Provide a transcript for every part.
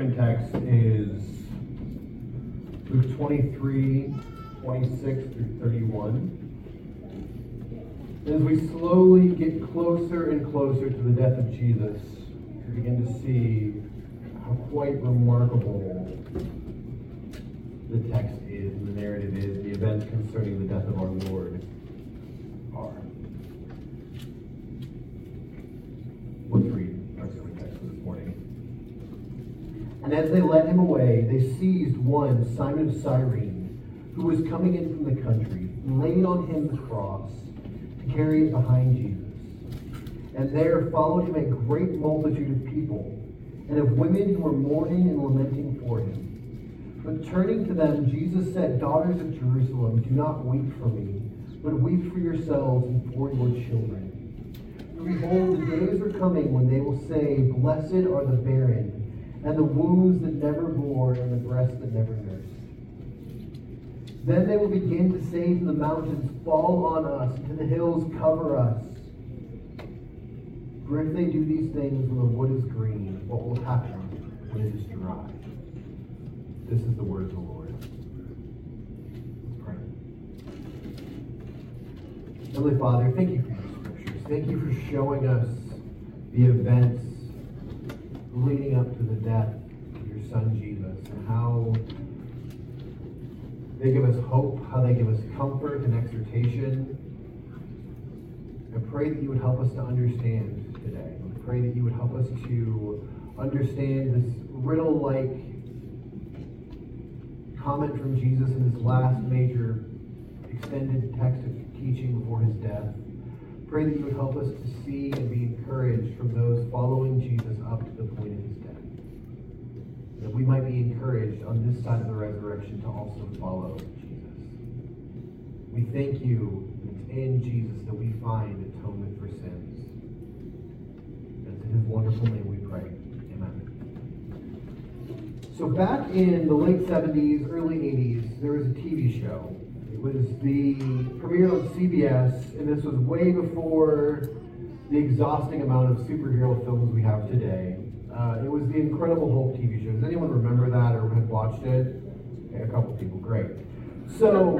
Text is Luke 23, 26 through 31. As we slowly get closer and closer to the death of Jesus, we begin to see how quite remarkable the text is, and the narrative is, the events concerning the death of our Lord are. Let's read our sermon text for this morning. And as they led him away, they seized one, Simon of Cyrene, who was coming in from the country, and laid on him the cross to carry it behind Jesus. And there followed him a great multitude of people, and of women who were mourning and lamenting for him. But turning to them, Jesus said, "Daughters of Jerusalem, do not weep for me, but weep for yourselves and for your children. For behold, the days are coming when they will say, Blessed are the barren, and the wombs that never bore, and the breasts that never nursed. Then they will begin to say to the mountains, Fall on us, and to the hills, cover us. For if they do these things when the wood is green, what will happen when it is dry?" This is the word of the Lord. Let's pray. Heavenly Father, thank you for your scriptures. Thank you for showing us the events leading up to the death of your Son Jesus, and how they give us hope, how they give us comfort and exhortation. I pray that you would help us to understand today. I pray that you would help us to understand this riddle-like comment from Jesus in his last major extended text of teaching before his death. Pray that you would help us to see and be encouraged from those following Jesus up to the point of his death. That we might be encouraged on this side of the resurrection to also follow Jesus. We thank you that it's in Jesus that we find atonement for sins. And it's in his wonderful name we pray. Amen. So back in the late 70s, early 80s, there was a TV show. It was the premiere on CBS, and this was way before the exhausting amount of superhero films we have today. It was the Incredible Hulk TV show. Does anyone remember that or have watched it? Okay, a couple people, great. So,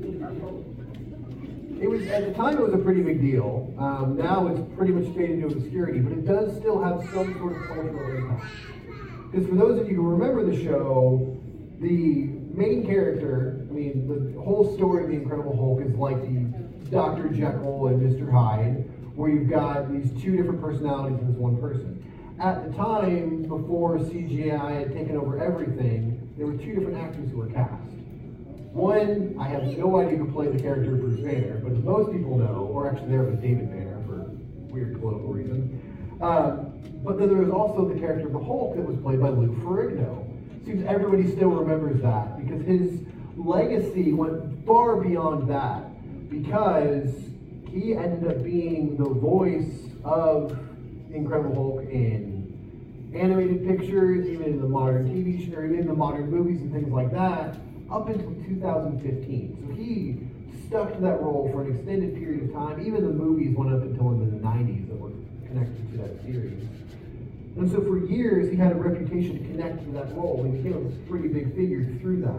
it was at the time it was a pretty big deal. Now it's pretty much faded into obscurity, but it does still have some sort of cultural impact. Because for those of you who remember the show, the main character, the whole story of the Incredible Hulk is like the Dr. Jekyll and Mr. Hyde, where you've got these two different personalities in this one person. At the time, before CGI had taken over everything, there were two different actors who were cast. One, I have no idea who played the character of Bruce Banner, but as most people know, or actually there was David Banner for weird political reasons. But then there was also the character of the Hulk that was played by Lou Ferrigno. Seems everybody still remembers that because his legacy went far beyond that, because he ended up being the voice of Incredible Hulk in animated pictures, even in the modern TV show, or even in the modern movies and things like that, up until 2015. So he stuck to that role for an extended period of time. Even the movies went up until in the 90s that were connected to that series. And so for years, he had a reputation to connect to that role. He became a pretty big figure through that.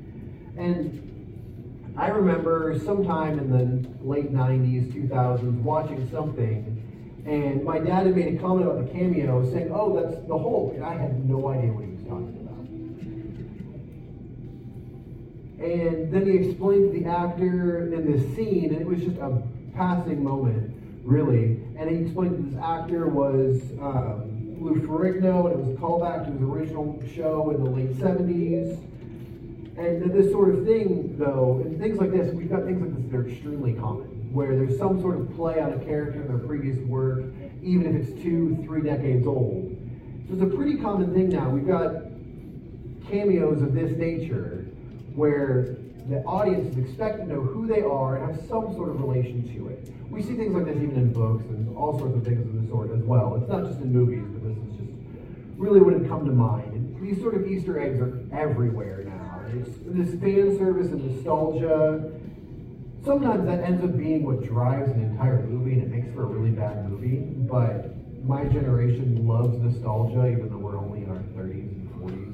And I remember sometime in the late 90s, 2000s, watching something, and my dad had made a comment about the cameo, saying, "Oh, that's the Hulk," and I had no idea what he was talking about. And then he explained the actor in this scene, and it was just a passing moment, really. And he explained that this actor was Lou Ferrigno, and it was a callback to his original show in the late 70s. And this sort of thing, though, and things like this, we've got things like this that are extremely common, where there's some sort of play on a character in their previous work, even if it's 2-3 decades old. So it's a pretty common thing now. We've got cameos of this nature, where the audience is expected to know who they are and have some sort of relation to it. We see things like this even in books and all sorts of things of the sort as well. It's not just in movies, but this is just really what had come to mind. And these sort of Easter eggs are everywhere now. It's this fan service and nostalgia. Sometimes that ends up being what drives an entire movie, and it makes for a really bad movie. But my generation loves nostalgia, even though we're only in our 30s and 40s.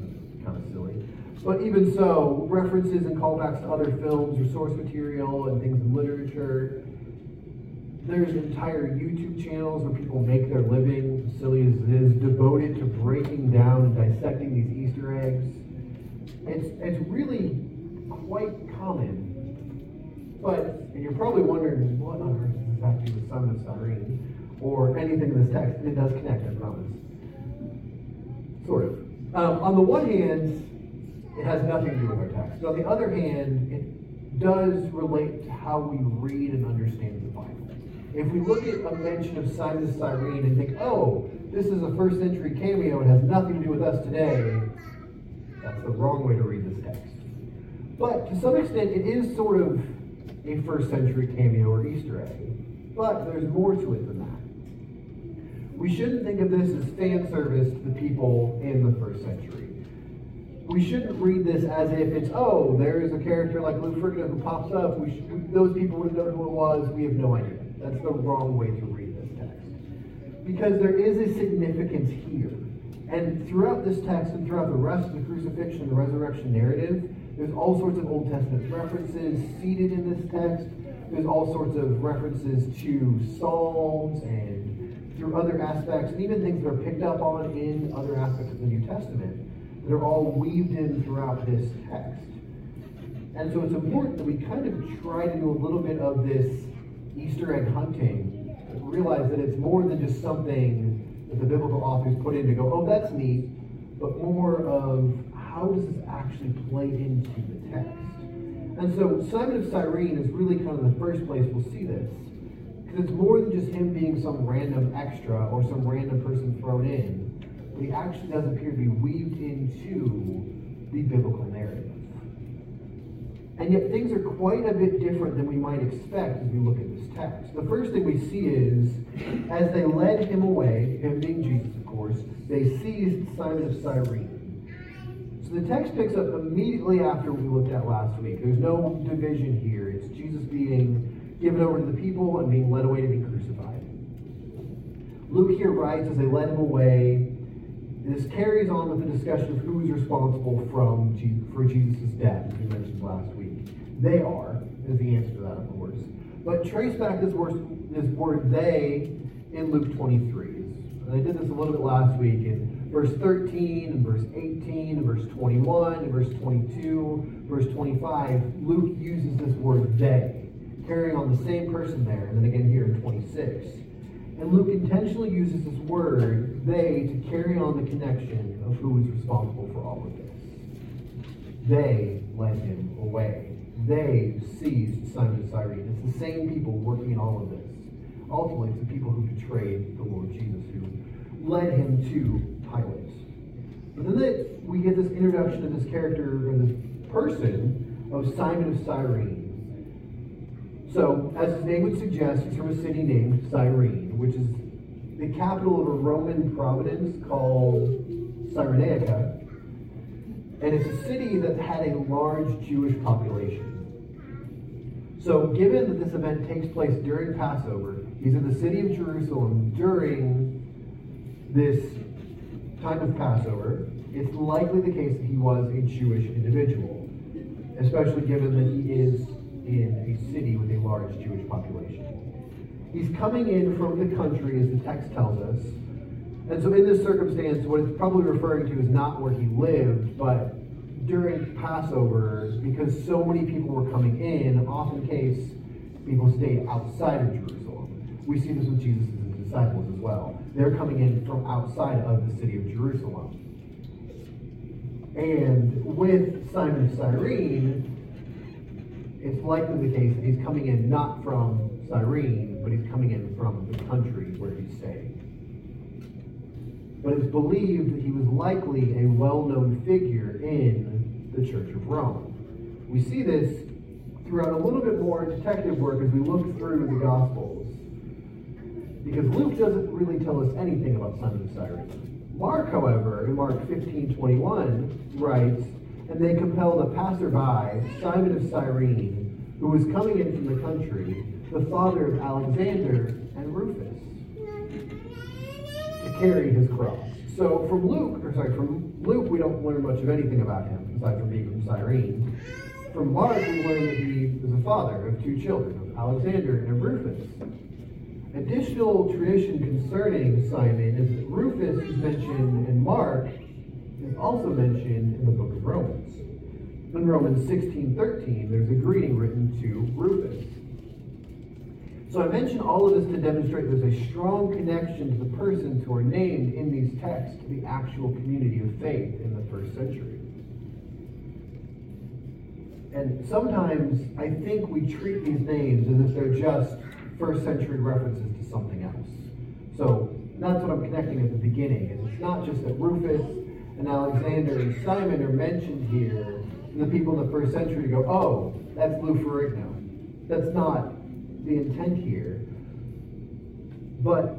But even so, references and callbacks to other films or source material and things in literature. There's entire YouTube channels where people make their living, silly as it is, devoted to breaking down and dissecting these Easter eggs. It's really quite common. But, and you're probably wondering, what on earth does this have to do with Simon of Cyrene? Or anything in this text. And it does connect, I promise. Sort of. On the one hand, it has nothing to do with our text. But on the other hand, it does relate to how we read and understand the Bible. If we look at a mention of Simon of Cyrene and think, oh, this is a first century cameo, it has nothing to do with us today, that's the wrong way to read this text. But to some extent, it is sort of a first century cameo or Easter egg. But there's more to it than that. We shouldn't think of this as fan service to the people in the first century. We shouldn't read this as if it's, oh, there is a character like Luke Ferrigno who pops up. Those people would have known who it was. We have no idea. That's the wrong way to read this text. Because there is a significance here. And throughout this text and throughout the rest of the crucifixion and the resurrection narrative, there's all sorts of Old Testament references seated in this text. There's all sorts of references to Psalms and through other aspects, and even things that are picked up on in other aspects of the New Testament. They're all weaved in throughout this text. And so it's important that we kind of try to do a little bit of this Easter egg hunting, realize that it's more than just something that the biblical authors put in to go, oh, that's neat, but more of how does this actually play into the text? And so Simon of Cyrene is really kind of the first place we'll see this, because it's more than just him being some random extra or some random person thrown in. But he actually does appear to be weaved into the biblical narrative. And yet things are quite a bit different than we might expect as we look at this text. The first thing we see is, as they led him away, him being Jesus, of course, they seized Simon of Cyrene. So the text picks up immediately after we looked at last week. There's no division here. It's Jesus being given over to the people and being led away to be crucified. Luke here writes, as they led him away, this carries on with the discussion of who's responsible for Jesus' death, as we mentioned last week. They are, is the answer to that, of course. But trace back this word they in Luke 23. And I did this a little bit last week in verse 13, and verse 18, and verse 21, and verse 22, verse 25. Luke uses this word they, carrying on the same person there, and then again here in 26. And Luke intentionally uses this word, they, to carry on the connection of who is responsible for all of this. They led him away. They seized Simon of Cyrene. It's the same people working in all of this. Ultimately, it's the people who betrayed the Lord Jesus, who led him to Pilate. But then we get this introduction of this character, or this person, of Simon of Cyrene. So, as his name would suggest, he's from a city named Cyrene, which is the capital of a Roman province called Cyrenaica. And it's a city that had a large Jewish population. So, given that this event takes place during Passover, he's in the city of Jerusalem during this time of Passover. It's likely the case that he was a Jewish individual, especially given that he is in a city with a large Jewish population. He's coming in from the country, as the text tells us. And so in this circumstance, what it's probably referring to is not where he lived, but during Passover, because so many people were coming in, often case people stayed outside of Jerusalem. We see this with Jesus and his disciples as well. They're coming in from outside of the city of Jerusalem. And with Simon of Cyrene, it's likely the case that he's coming in not from Cyrene, but he's coming in from the country where he's staying. But it's believed that he was likely a well-known figure in the Church of Rome. We see this throughout a little bit more detective work as we look through the Gospels. Because Luke doesn't really tell us anything about Simon of Cyrene. Mark, however, in Mark 15:21, writes, and they compelled a passerby, Simon of Cyrene, who was coming in from the country, the father of Alexander and Rufus, to carry his cross. So from Luke, we don't learn much of anything about him, aside from being from Cyrene. From Mark, we learn that he was a father of 2 children, of Alexander and of Rufus. Additional tradition concerning Simon is that Rufus, who's mentioned in Mark, is also mentioned in the book of Romans. In Romans 16:13, there's a greeting written to Rufus. So I mention all of this to demonstrate there's a strong connection to the persons who are named in these texts to the actual community of faith in the first century. And sometimes I think we treat these names as if they're just first century references to something else. So that's what I'm connecting at the beginning. Is it's not just that Rufus and Alexander and Simon are mentioned here, and the people in the first century go, oh, that's Lou Ferrigno. That's not the intent here. But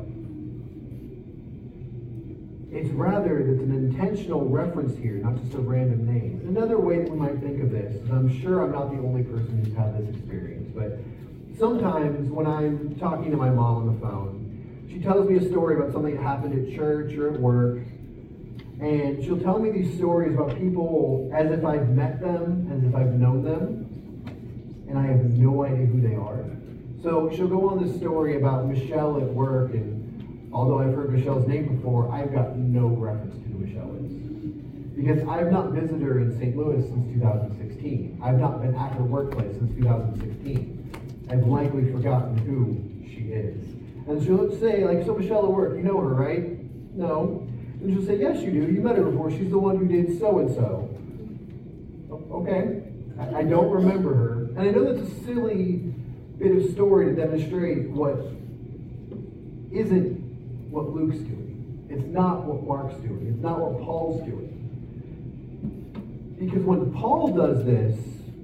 it's rather that's an intentional reference here, not just a random name. Another way that we might think of this, and I'm sure I'm not the only person who's had this experience, but sometimes when I'm talking to my mom on the phone, she tells me a story about something that happened at church or at work, and she'll tell me these stories about people as if I've met them, as if I've known them, and I have no idea who they are. So she'll go on this story about Michelle at work, and although I've heard Michelle's name before, I've got no reference to who Michelle is. Because I've not visited her in St. Louis since 2016. I've not been at her workplace since 2016. I've likely forgotten who she is. And she'll say, like, so Michelle at work, you know her, right? No. And she'll say, yes, you do. You met her before. She's the one who did so-and-so. Okay. I don't remember her. And I know that's a silly bit of story to demonstrate what isn't what Luke's doing. It's not what Mark's doing. It's not what Paul's doing. Because when Paul does this,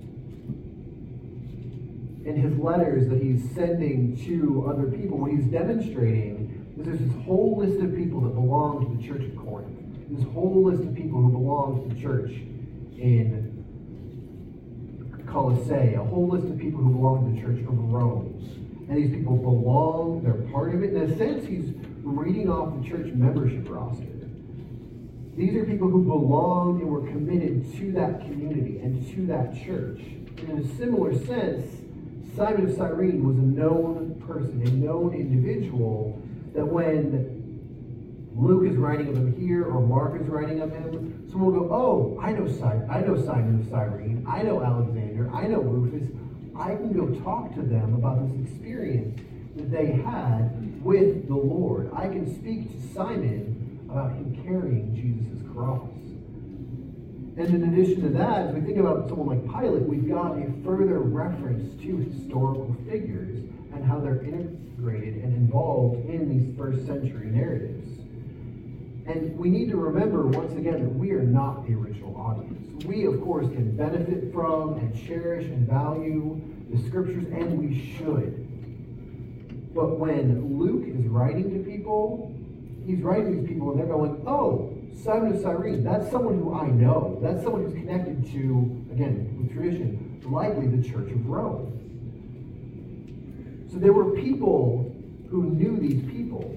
in his letters that he's sending to other people, what he's demonstrating is there's this whole list of people that belong to the church of Corinth. This whole list of people who belong to the church in Colossae, a whole list of people who belong to the church of Rome. And these people belong, they're part of it. In a sense, he's reading off the church membership roster. These are people who belong and were committed to that community and to that church. And in a similar sense, Simon of Cyrene was a known person, a known individual, that when Luke is writing of him here, or Mark is writing of him, someone will go, oh, I know Simon of Cyrene, I know Alexander, I know Rufus. I can go talk to them about this experience that they had with the Lord. I can speak to Simon about him carrying Jesus' cross. And in addition to that, as we think about someone like Pilate, we've got a further reference to historical figures and how they're integrated and involved in these first century narratives. And we need to remember, once again, that we are not the original audience. We, of course, can benefit from and cherish and value the scriptures, and we should. But when Luke is writing to people, he's writing to these people and they're going, oh, Simon of Cyrene, that's someone who I know. That's someone who's connected to, again, with tradition, likely the Church of Rome. So there were people who knew these people.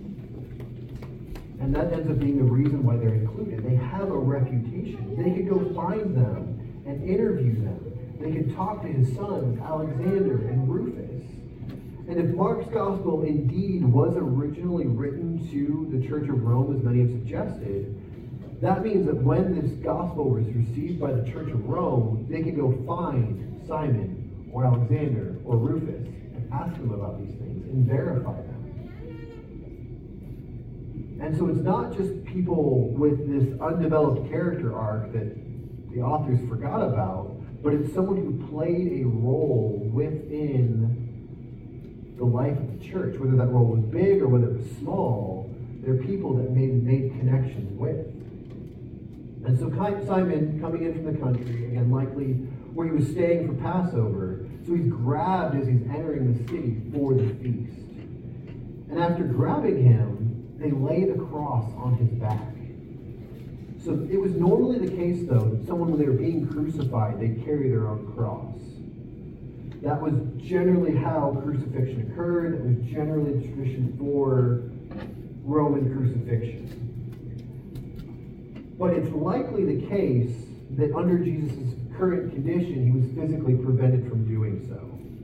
And that ends up being the reason why they're included. They have a reputation. They could go find them and interview them. They could talk to his sons, Alexander and Rufus. And if Mark's gospel indeed was originally written to the Church of Rome, as many have suggested, that means that when this gospel was received by the Church of Rome, they could go find Simon or Alexander or Rufus and ask them about these things and verify them. And so it's not just people with this undeveloped character arc that the authors forgot about, but it's someone who played a role within the life of the church. Whether that role was big or whether it was small, they're people that made connections with. And so Simon, coming in from the country, again, likely where he was staying for Passover, so he's grabbed as he's entering the city for the feast. And after grabbing him, they lay the cross on his back. So it was normally the case, though, that someone, when they were being crucified, they'd carry their own cross. That was generally how crucifixion occurred. That was generally the tradition for Roman crucifixion. But it's likely the case that under Jesus' current condition, he was physically prevented from doing so.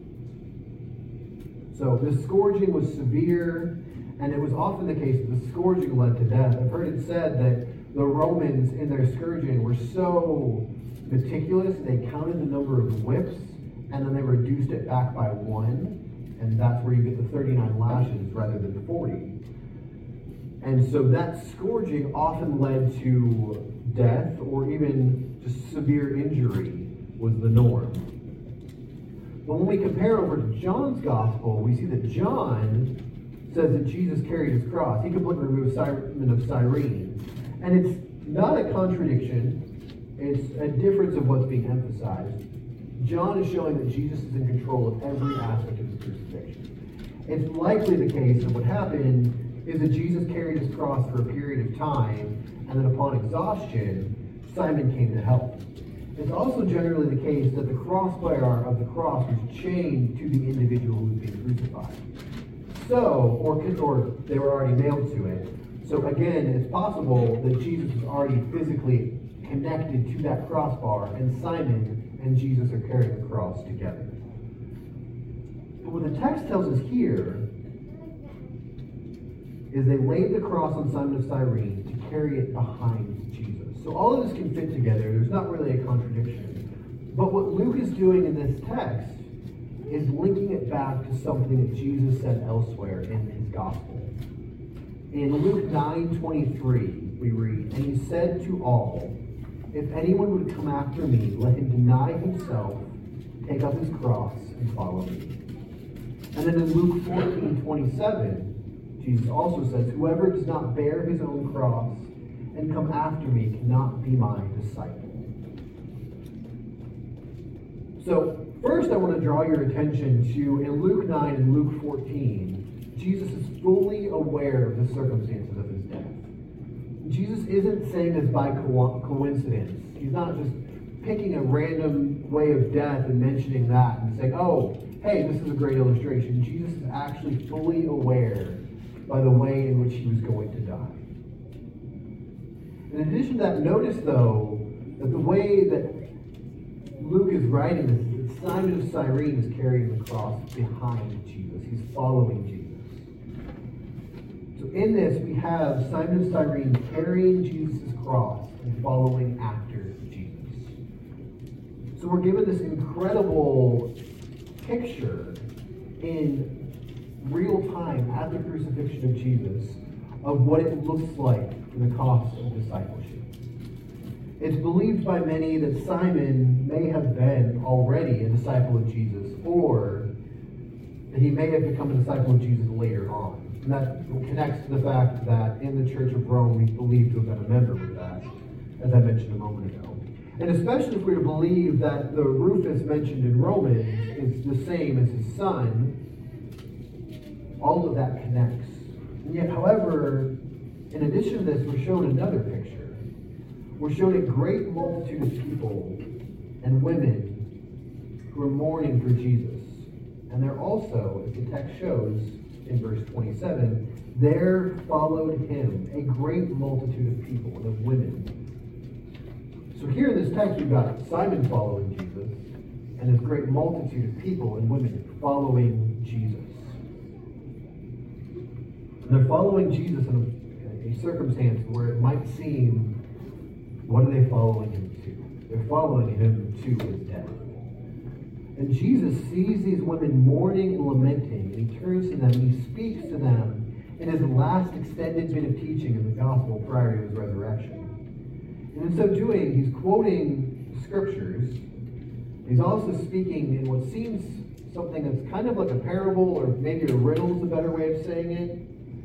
So the scourging was severe, and it was often the case that the scourging led to death. I've heard it said that the Romans in their scourging were so meticulous, they counted the number of whips, and then they reduced it back by 1, and that's where you get the 39 lashes rather than 40. And so that scourging often led to death or even just severe injury was the norm. But when we compare over to John's gospel, we see that John says that Jesus carried his cross. He completely removed Simon of Cyrene. And it's not a contradiction. It's a difference of what's being emphasized. John is showing that Jesus is in control of every aspect of his crucifixion. It's likely the case that what happened is that Jesus carried his cross for a period of time, and then upon exhaustion, Simon came to help. It's also generally the case that the crossbar of the cross was chained to the individual who was being crucified. So, or they were already nailed to it. So again, it's possible that Jesus was already physically connected to that crossbar, and Simon and Jesus are carrying the cross together. But what the text tells us here is they laid the cross on Simon of Cyrene to carry it behind Jesus. So all of this can fit together. There's not really a contradiction. But what Luke is doing in this text is linking it back to something that Jesus said elsewhere in his gospel. In Luke 9:23, we read, "And he said to all, if anyone would come after me, let him deny himself, take up his cross, and follow me." And then in Luke 14:27, Jesus also says, "Whoever does not bear his own cross and come after me cannot be my disciple." So first I want to draw your attention to, in Luke 9 and Luke 14, Jesus is fully aware of the circumstances of his death. Jesus isn't saying this by coincidence. He's not just picking a random way of death and mentioning that and saying, oh, hey, this is a great illustration. Jesus is actually fully aware by the way in which he was going to die. In addition to that, notice, though, that the way that Luke is writing this is that Simon of Cyrene is carrying the cross behind Jesus. He's following Jesus. So in this, we have Simon of Cyrene carrying Jesus' cross and following after Jesus. So we're given this incredible picture in real time at the crucifixion of Jesus of what it looks like for the cost of discipleship. It's believed by many that Simon may have been already a disciple of Jesus, or that he may have become a disciple of Jesus later on. And that connects to the fact that in the Church of Rome, he's believed to have been a member of that, as I mentioned a moment ago. And especially if we're to believe that the Rufus mentioned in Romans is the same as his son, all of that connects. And yet, however, in addition to this, we're shown another picture. We're shown a great multitude of people and women who are mourning for Jesus. And they're also, as the text shows in verse 27, there followed him a great multitude of people and of women. So here in this text, we've got Simon following Jesus and this great multitude of people and women following Jesus. And they're following Jesus in a circumstance where it might seem, what are they following him to? They're following him to his death. And Jesus sees these women mourning and lamenting, and he turns to them and he speaks to them in his last extended bit of teaching in the gospel prior to his resurrection. And in so doing, he's quoting the scriptures. He's also speaking in what seems something that's kind of like a parable, or maybe a riddle is a better way of saying it.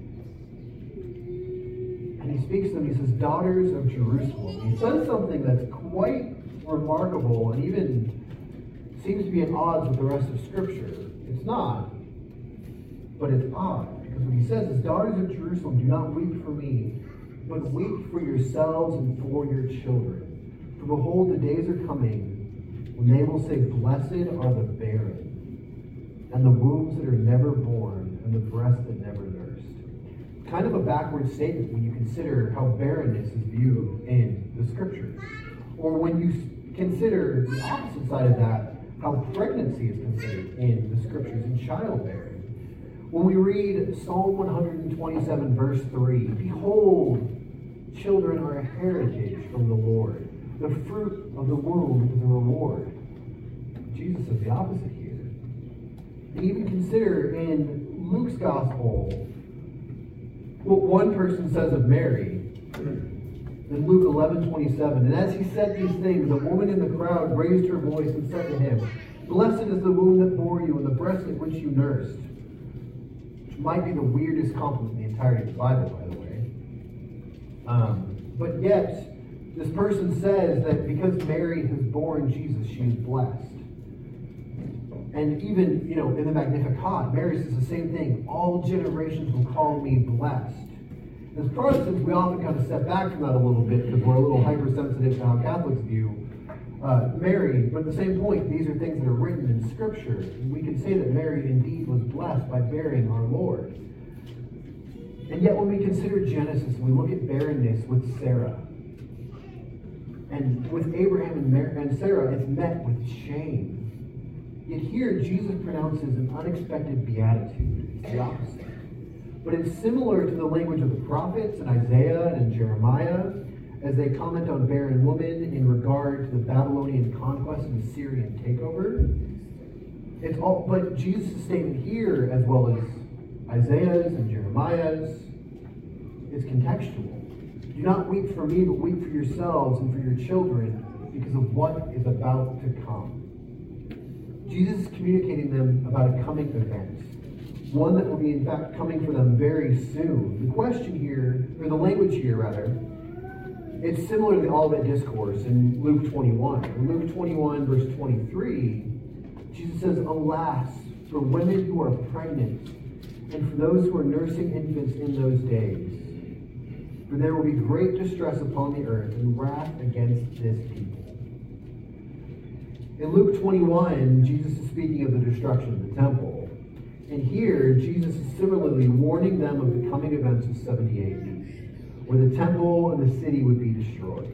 And he speaks to them, he says, daughters of Jerusalem. He says something that's quite remarkable and even seems to be at odds with the rest of Scripture. It's not, but it's odd. Because what he says is, daughters of Jerusalem, do not weep for me, but weep for yourselves and for your children. For behold, the days are coming when they will say, blessed are the barren, and the wombs that are never born, and the breasts that never nursed. kind of a backward statement when you consider how barrenness is viewed in the scriptures. Or when you consider the opposite side of that, how pregnancy is considered in the scriptures and childbearing. When we read Psalm 127, verse 3, behold, children are a heritage from the Lord. The fruit of the womb is a reward. Jesus says the opposite here. And even consider in Luke's gospel what one person says of Mary. In Luke 11:27, and as he said these things, a woman in the crowd raised her voice and said to him, blessed is the womb that bore you and the breast at which you nursed. Which might be the weirdest compliment in the entirety of the Bible, by the way. But yet, this person says that because Mary has borne Jesus, she is blessed. And even, in the Magnificat, Mary says the same thing. All generations will call me blessed. As Protestants, we often kind of step back from that a little bit because we're a little hypersensitive to how Catholics view Mary. But at the same point, these are things that are written in Scripture. And we can say that Mary indeed was blessed by bearing our Lord. And yet when we consider Genesis, we look at barrenness with Sarah. And with Abraham and Sarah, it's met with shame. Yet here, Jesus pronounces an unexpected beatitude. It's the opposite. But it's similar to the language of the prophets in Isaiah and in Jeremiah as they comment on barren women in regard to the Babylonian conquest and Assyrian takeover. But Jesus' statement here, as well as Isaiah's and Jeremiah's, is contextual. Do not weep for me, but weep for yourselves and for your children because of what is about to come. Jesus is communicating them about a coming event. One that will be, in fact, coming for them very soon. The question here, or the language here, rather, it's similar to the Olivet Discourse in Luke 21. In Luke 21, verse 23, Jesus says, alas, for women who are pregnant, and for those who are nursing infants in those days. For there will be great distress upon the earth, and wrath against this people. In Luke 21, Jesus is speaking of the destruction of the temple. And here, Jesus is similarly warning them of the coming events of 70 AD, where the temple and the city would be destroyed.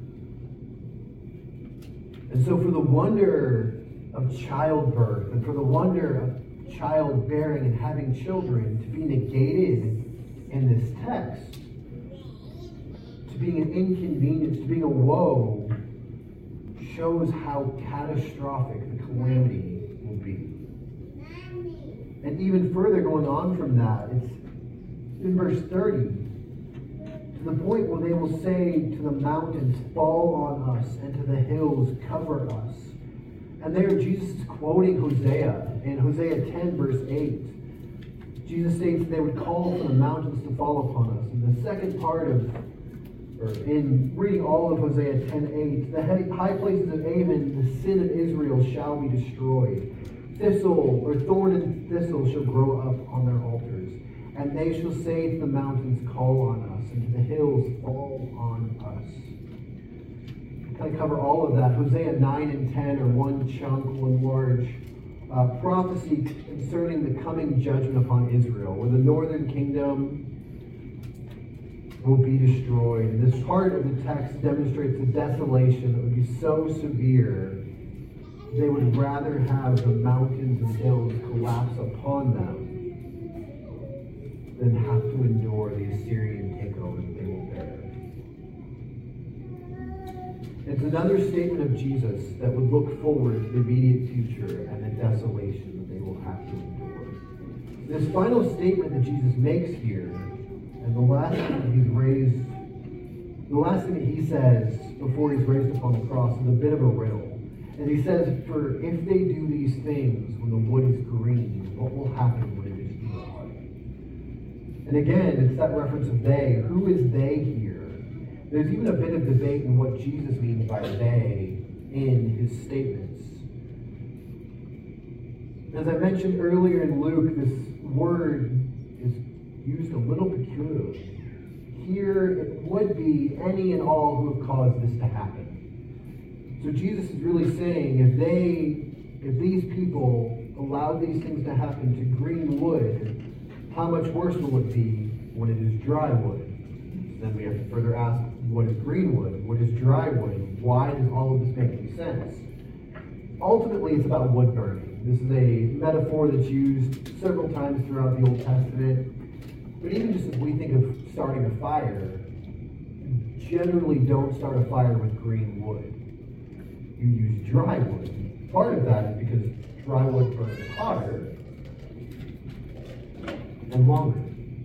And so for the wonder of childbirth, and for the wonder of childbearing and having children to be negated in this text, to being an inconvenience, to being a woe, shows how catastrophic the calamity will be. And even further going on from that, it's in verse 30, to the point where they will say to the mountains, fall on us, and to the hills, cover us. And there Jesus is quoting Hosea, in Hosea 10, verse 8. Jesus states they would call for the mountains to fall upon us. And the second part of, or in reading all of Hosea 10:8, the high places of Ammon, the sin of Israel, shall be destroyed. Thistle, or thorn and thistle, shall grow up on their altars. And they shall say to the mountains, call on us, and to the hills, fall on us. Kind of cover all of that. Hosea 9 and 10 are one chunk, one large prophecy concerning the coming judgment upon Israel, where the northern kingdom will be destroyed. And this part of the text demonstrates the desolation that would be so severe they would rather have the mountains and hills collapse upon them than have to endure the Assyrian takeover that they will bear. It's another statement of Jesus that would look forward to the immediate future and the desolation that they will have to endure. This final statement that Jesus makes here, and the last thing that he says before he's raised upon the cross is a bit of a riddle. And he says, for if they do these things when the wood is green, what will happen when it is dry? And again, it's that reference of they. Who is they here? There's even a bit of debate in what Jesus means by they in his statements. As I mentioned earlier in Luke, this word is used a little peculiarly. Here, it would be any and all who have caused this to happen. So Jesus is really saying, if these people allowed these things to happen to green wood, how much worse will it be when it is dry wood. So then we have to further ask, what is green wood? What is dry wood? Why does all of this make any sense? Ultimately, it's about wood burning. This is a metaphor that's used several times throughout the Old Testament. But even just as we think of starting a fire, you generally don't start a fire with green wood. You use dry wood. Part of that is because dry wood burns hotter and longer.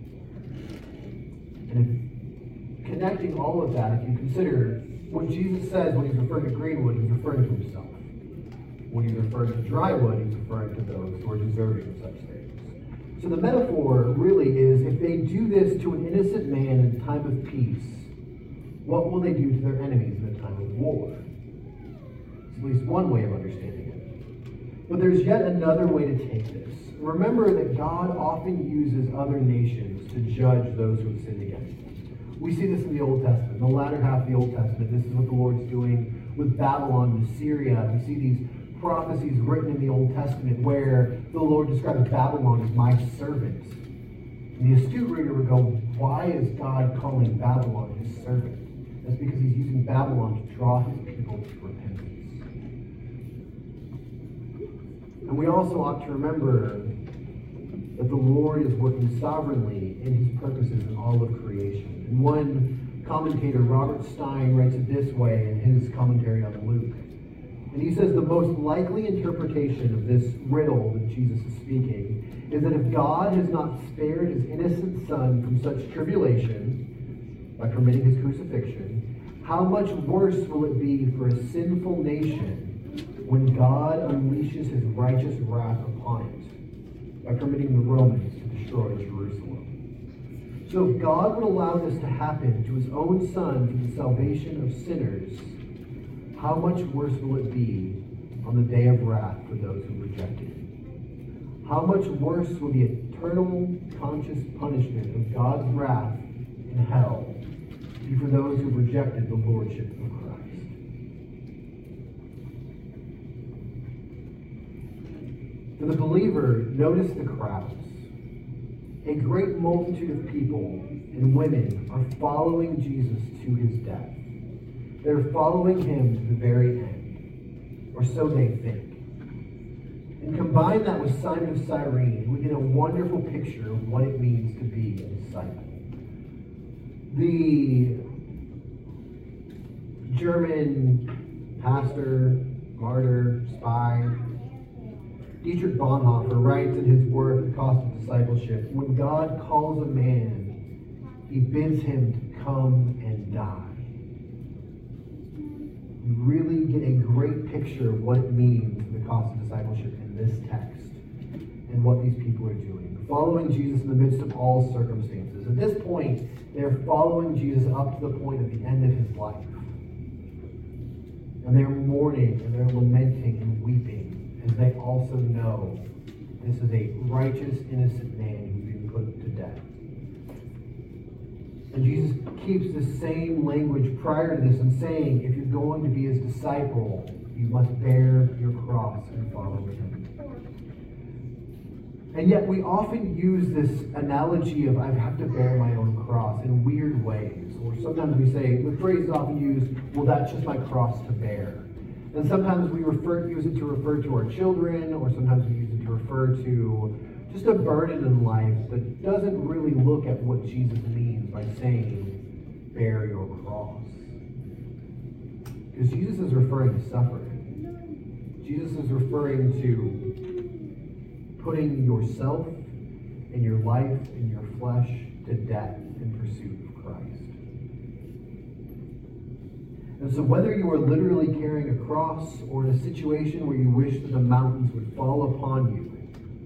And if connecting all of that, if you consider what Jesus says when he's referring to green wood, he's referring to himself. When he's referring to dry wood, he's referring to those who are deserving of such things. So the metaphor really is, if they do this to an innocent man in a time of peace, what will they do to their enemies in a time of war? It's at least one way of understanding it. But there's yet another way to take this. Remember that God often uses other nations to judge those who have sinned against him. We see this in the Old Testament. In the latter half of the Old Testament, this is what the Lord's doing with Babylon and Assyria. We see these prophecies written in the Old Testament where the Lord describes Babylon as my servant. And the astute reader would go, why is God calling Babylon his servant? That's because he's using Babylon to draw his people to repentance. And we also ought to remember that the Lord is working sovereignly in his purposes in all of creation. And one commentator, Robert Stein, writes it this way in his commentary on Luke. And he says the most likely interpretation of this riddle that Jesus is speaking is that if God has not spared his innocent son from such tribulation by permitting his crucifixion, how much worse will it be for a sinful nation when God unleashes his righteous wrath upon it by permitting the Romans to destroy Jerusalem? So if God would allow this to happen to his own son for the salvation of sinners, how much worse will it be on the day of wrath for those who rejected him? How much worse will the eternal conscious punishment of God's wrath in hell be for those who rejected the lordship of Christ? For the believer, notice the crowds. A great multitude of people and women are following Jesus to his death. They're following him to the very end, or so they think. And combine that with Simon of Cyrene, we get a wonderful picture of what it means to be a disciple. The German pastor, martyr, spy, Dietrich Bonhoeffer writes in his work, The Cost of Discipleship, when God calls a man, he bids him to come and die. You really get a great picture of what it means, the cost of discipleship, in this text and what these people are doing. Following Jesus in the midst of all circumstances. At this point, they're following Jesus up to the point of the end of his life. And they're mourning and they're lamenting and weeping as they also know this is a righteous, innocent man who's been put to death. And Jesus keeps the same language prior to this in saying, if you're going to be his disciple, you must bear your cross and follow him. And yet we often use this analogy of I have to bear my own cross in weird ways. Or sometimes we say, the phrase is often used, well, that's just my cross to bear. And sometimes we use it to refer to our children, or sometimes we use it to refer to just a burden in life that doesn't really look at what Jesus means by saying, bear your cross. Because Jesus is referring to suffering. Jesus is referring to putting yourself and your life and your flesh to death in pursuit of Christ. And so whether you are literally carrying a cross or in a situation where you wish that the mountains would fall upon you,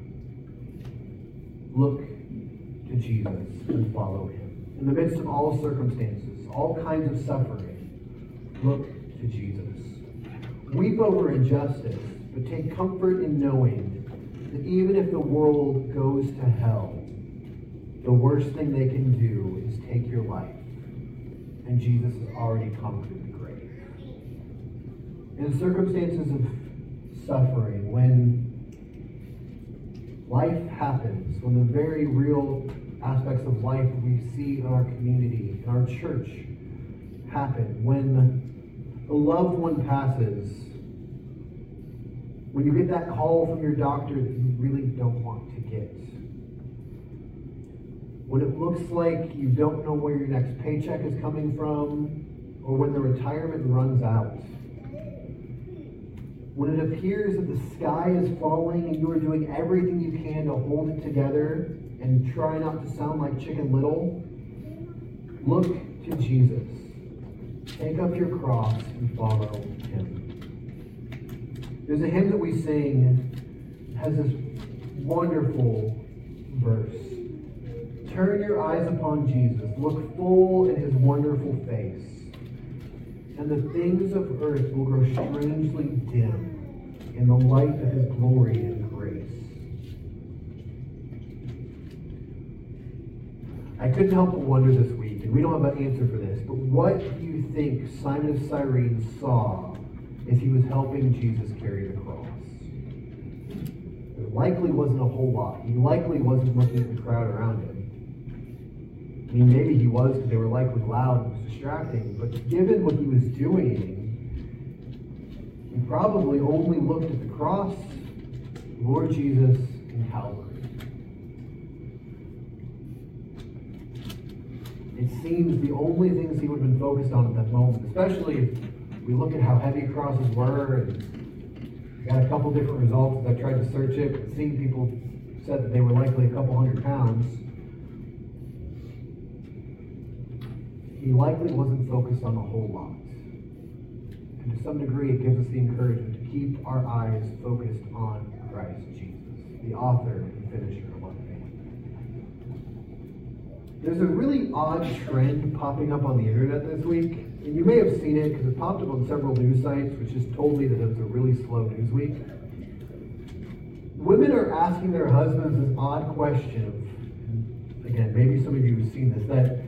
look to Jesus and follow him. In the midst of all circumstances, all kinds of suffering, look to Jesus. Weep over injustice, but take comfort in knowing that even if the world goes to hell, the worst thing they can do is take your life. And Jesus has already conquered the grave. In circumstances of suffering, when life happens, when the very real aspects of life that we see in our community, in our church, happen when a loved one passes, when you get that call from your doctor that you really don't want to get, when it looks like you don't know where your next paycheck is coming from, or when the retirement runs out, when it appears that the sky is falling and you are doing everything you can to hold it together and try not to sound like Chicken Little, look to Jesus. Take up your cross and follow him. There's a hymn that we sing that has this wonderful verse. Turn your eyes upon Jesus. Look full in his wonderful face. And the things of earth will grow strangely dim in the light of his glory and grace. I couldn't help but wonder this week, and we don't have an answer for this, but what do you think Simon of Cyrene saw as he was helping Jesus carry the cross? There likely wasn't a whole lot. He likely wasn't looking at the crowd around him. I mean, maybe he was because they were likely loud and was distracting, but given what he was doing, he probably only looked at the cross, Lord Jesus, and Calvary. It seems the only things he would have been focused on at that moment, especially if we look at how heavy crosses were, and got a couple different results as I tried to search it, but seeing people said that they were likely a couple 100 pounds. He likely wasn't focused on a whole lot. And to some degree, it gives us the encouragement to keep our eyes focused on Christ Jesus, the author and finisher of our faith. There's a really odd trend popping up on the internet this week, and you may have seen it because it popped up on several news sites, which just told me that it was a really slow news week. Women are asking their husbands this odd question of, again, maybe some of you have seen this, that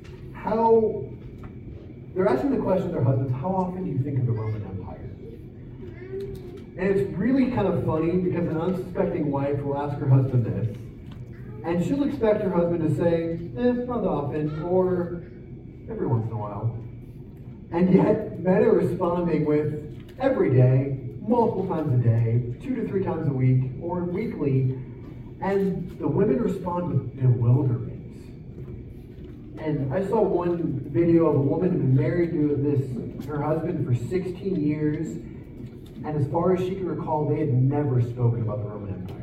they're asking the question to their husbands, how often do you think of the Roman Empire? And it's really kind of funny because an unsuspecting wife will ask her husband this, and she'll expect her husband to say, not often, or every once in a while. And yet, men are responding with every day, multiple times a day, 2 to 3 times a week, or weekly, and the women respond with bewilderment. And I saw one video of a woman who had been married to her husband for 16 years, and as far as she can recall, they had never spoken about the Roman Empire.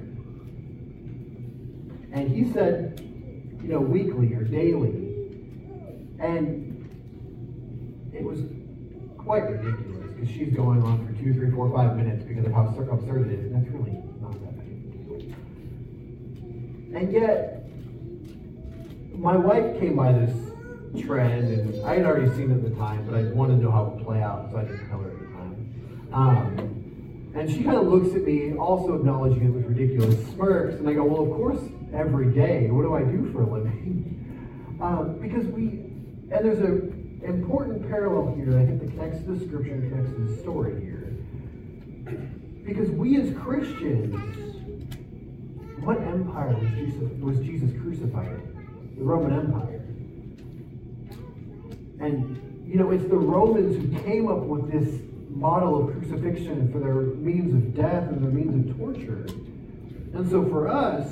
And he said, weekly or daily. And it was quite ridiculous, because she's going on for 2, 3, 4, 5 minutes because of how absurd it is, and that's really not that big of a deal. And yet, my wife came by this trend, and I had already seen it at the time, but I wanted to know how it would play out, so I didn't tell her at the time. And she kind of looks at me, also acknowledging it was ridiculous, smirks, and I go, well, of course, every day. What do I do for a living? Because there's an important parallel here, I think, that connects to the scripture and connects to the story here. Because we as Christians, what empire was Jesus crucified in? The Roman Empire. And, it's the Romans who came up with this model of crucifixion for their means of death and their means of torture. And so for us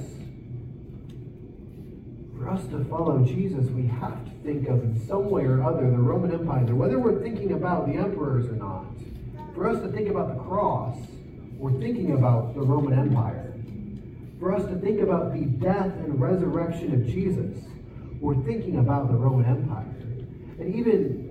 to follow Jesus, we have to think of, in some way or other, the Roman Empire, whether we're thinking about the emperors or not. For us to think about the cross, we're thinking about the Roman Empire. For us to think about the death and resurrection of Jesus, we're thinking about the Roman Empire. And even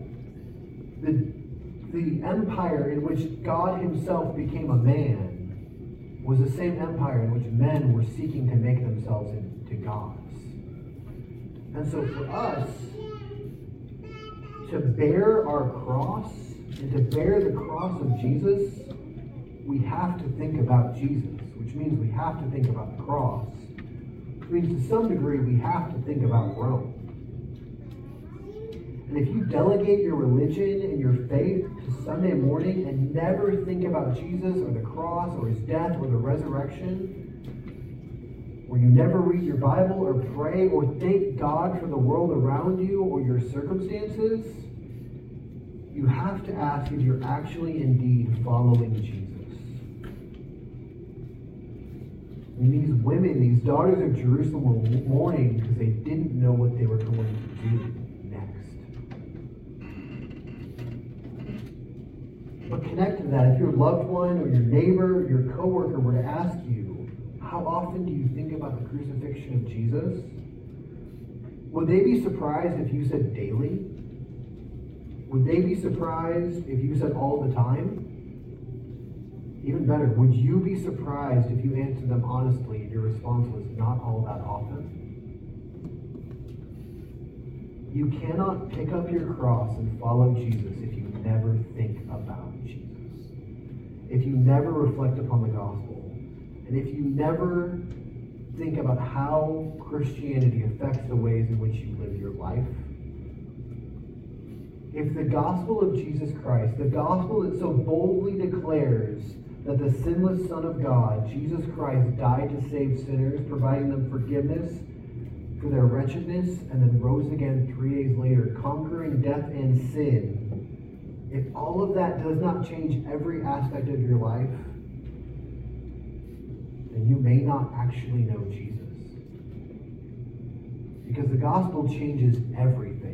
the empire in which God himself became a man was the same empire in which men were seeking to make themselves into gods. And so for us to bear our cross and to bear the cross of Jesus, we have to think about Jesus, which means we have to think about the cross. Which means to some degree we have to think about Rome. And if you delegate your religion and your faith to Sunday morning and never think about Jesus or the cross or his death or the resurrection, or you never read your Bible or pray or thank God for the world around you or your circumstances, you have to ask if you're actually indeed following Jesus. And these women, these daughters of Jerusalem, were mourning because they didn't know what they were going to do next. But connect to that, if your loved one or your neighbor or your coworker were to ask you, how often do you think about the crucifixion of Jesus? Would they be surprised if you said daily? Would they be surprised if you said all the time? Even better, would you be surprised if you answered them honestly and your response was not all that often? You cannot pick up your cross and follow Jesus if you never think about Jesus. If you never reflect upon the gospel. And if you never think about how Christianity affects the ways in which you live your life. If the gospel of Jesus Christ, the gospel that so boldly declares that the sinless Son of God, Jesus Christ, died to save sinners, providing them forgiveness for their wretchedness, and then rose again 3 days later, conquering death and sin, if all of that does not change every aspect of your life, then you may not actually know Jesus. Because the gospel changes everything.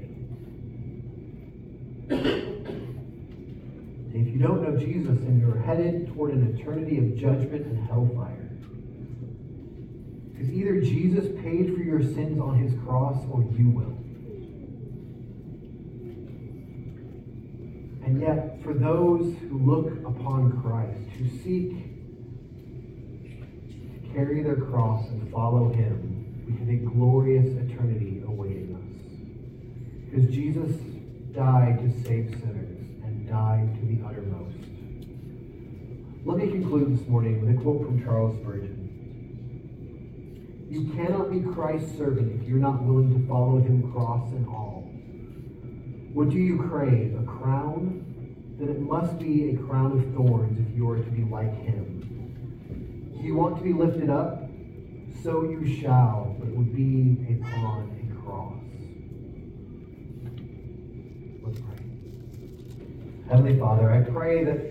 If you don't know Jesus, then you're headed toward an eternity of judgment and hellfire. Because either Jesus paid for your sins on his cross or you will. And yet, for those who look upon Christ, who seek to carry their cross and follow him, we have a glorious eternity awaiting us. Because Jesus died to save sinners. Died to the uttermost. Let me conclude this morning with a quote from Charles Spurgeon. You cannot be Christ's servant if you're not willing to follow him cross and all. What do you crave? A crown? Then it must be a crown of thorns if you are to be like him. Do you want to be lifted up? So you shall, but it would be upon a cross. Let's pray. Heavenly Father, I pray that